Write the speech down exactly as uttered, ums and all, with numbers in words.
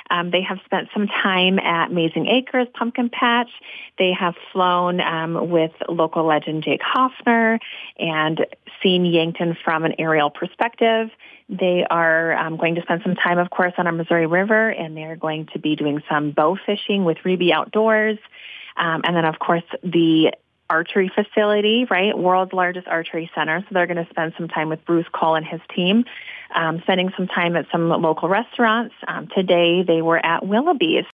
Um, they have spent some time at Amazing Acres Pumpkin Patch. They have flown um, with local legend Jake Hoffner and seen Yankton from an aerial perspective. They are um, going to spend some time, of course, on our Missouri River, and they're going to be doing some bow fishing with Reby Outdoors. Um, and then, of course, the archery facility, right, world's largest archery center. So they're going to spend some time with Bruce Cole and his team, um, spending some time at some local restaurants. Um, today, they were at Willoughby's.